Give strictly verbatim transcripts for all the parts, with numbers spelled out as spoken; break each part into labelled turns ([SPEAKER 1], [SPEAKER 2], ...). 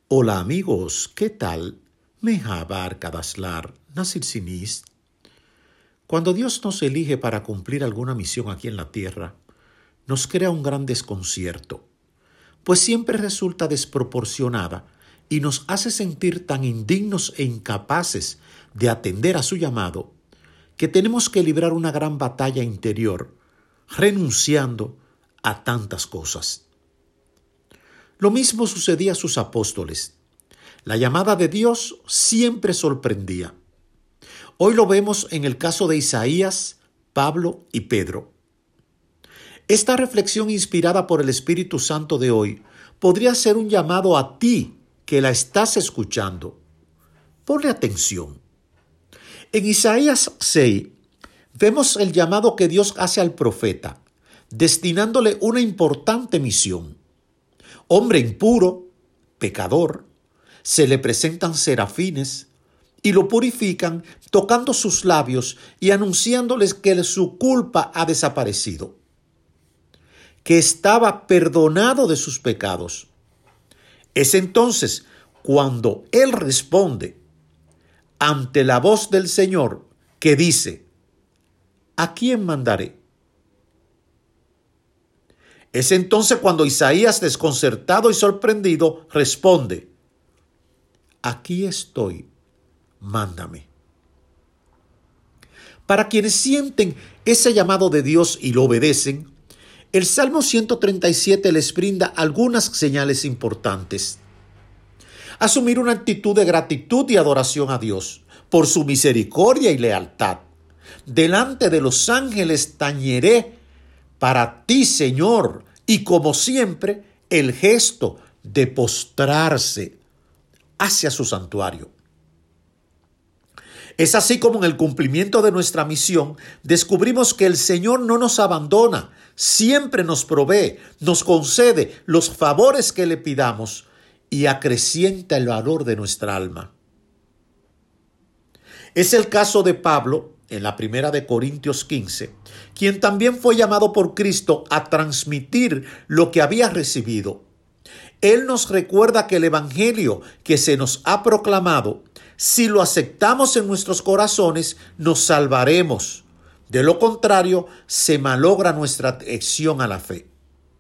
[SPEAKER 1] Hola amigos, ¿qué tal? Mehabar Kadaslar, Nasir Sinis. Cuando Dios nos elige para cumplir alguna misión aquí en la tierra, nos crea un gran desconcierto, pues siempre resulta desproporcionada y nos hace sentir tan indignos e incapaces de atender a su llamado, que tenemos que librar una gran batalla interior, renunciando a tantas cosas. Lo mismo sucedía a sus apóstoles. La llamada de Dios siempre sorprendía. Hoy lo vemos en el caso de Isaías, Pablo y Pedro. Esta reflexión inspirada por el Espíritu Santo de hoy podría ser un llamado a ti que la estás escuchando. Ponle atención. En Isaías seis vemos el llamado que Dios hace al profeta, destinándole una importante misión. Hombre impuro, pecador, se le presentan serafines y lo purifican tocando sus labios y anunciándoles que su culpa ha desaparecido, que estaba perdonado de sus pecados. Es entonces cuando él responde ante la voz del Señor que dice: ¿a quién mandaré? Es entonces cuando Isaías, desconcertado y sorprendido, responde: aquí estoy, mándame. Para quienes sienten ese llamado de Dios y lo obedecen, el Salmo ciento treinta y siete les brinda algunas señales importantes. Asumir una actitud de gratitud y adoración a Dios por su misericordia y lealtad. Delante de los ángeles tañeré para ti, Señor, y como siempre, el gesto de postrarse hacia su santuario. Es así como en el cumplimiento de nuestra misión descubrimos que el Señor no nos abandona, siempre nos provee, nos concede los favores que le pidamos y acrecienta el valor de nuestra alma. Es el caso de Pablo, en la primera de Corintios quince, quien también fue llamado por Cristo a transmitir lo que había recibido. Él nos recuerda que el evangelio que se nos ha proclamado, si lo aceptamos en nuestros corazones, nos salvaremos. De lo contrario, se malogra nuestra adhesión a la fe.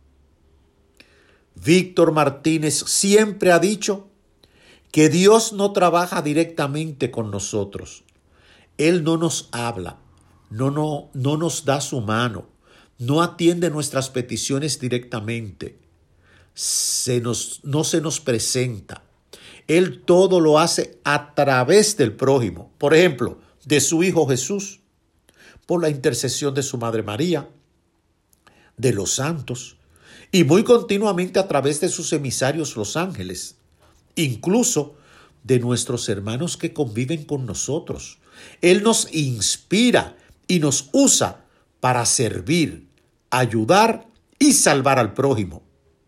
[SPEAKER 1] Víctor Martínez siempre ha dicho que Dios no trabaja directamente con nosotros. Él no nos habla, no, no, no nos da su mano, no atiende nuestras peticiones directamente, se nos, no se nos presenta. Él todo lo hace a través del prójimo, por ejemplo, de su Hijo Jesús, por la intercesión de su Madre María, de los santos, y muy continuamente a través de sus emisarios los ángeles, incluso de nuestros hermanos que conviven con nosotros. Él nos inspira y nos usa para servir, ayudar y salvar al prójimo.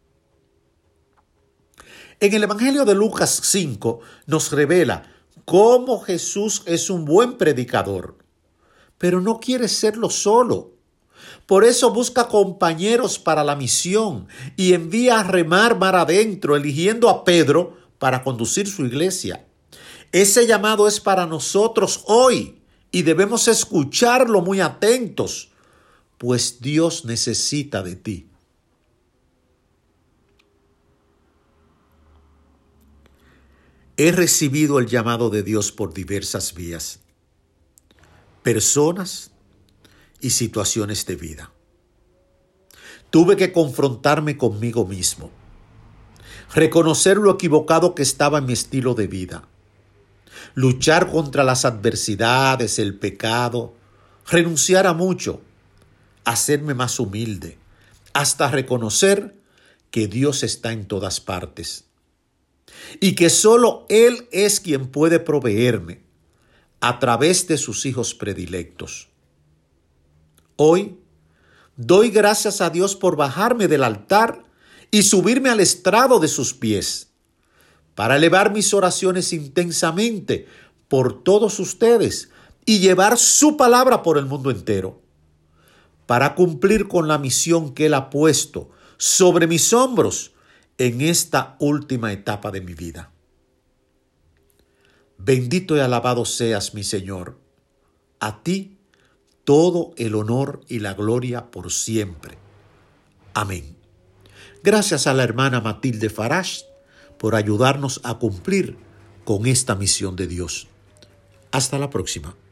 [SPEAKER 1] En el Evangelio de Lucas cinco nos revela cómo Jesús es un buen predicador, pero no quiere serlo solo. Por eso busca compañeros para la misión y envía a remar mar adentro, eligiendo a Pedro para conducir su iglesia. Ese llamado es para nosotros hoy y debemos escucharlo muy atentos, pues Dios necesita de ti. He recibido el llamado de Dios por diversas vías, personas y situaciones de vida. Tuve que confrontarme conmigo mismo, reconocer lo equivocado que estaba en mi estilo de vida, luchar contra las adversidades, el pecado, renunciar a mucho, hacerme más humilde, hasta reconocer que Dios está en todas partes y que solo Él es quien puede proveerme a través de sus hijos predilectos. Hoy doy gracias a Dios por bajarme del altar y subirme al estrado de sus pies, para elevar mis oraciones intensamente por todos ustedes y llevar su palabra por el mundo entero, para cumplir con la misión que Él ha puesto sobre mis hombros en esta última etapa de mi vida. Bendito y alabado seas, mi Señor. A ti todo el honor y la gloria por siempre. Amén. Gracias a la hermana Matilde Farash por ayudarnos a cumplir con esta misión de Dios. Hasta la próxima.